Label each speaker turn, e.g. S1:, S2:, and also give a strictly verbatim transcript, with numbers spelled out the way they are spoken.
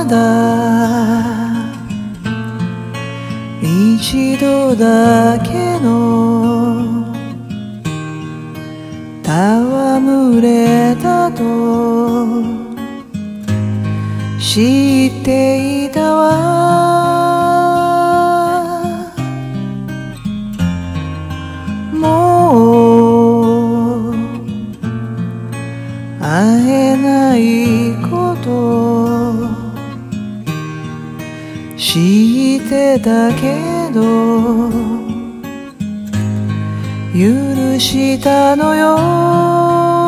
S1: だ一度だけの戯れだと知っていたわ。もう会えないこと知ってたけど許したのよ。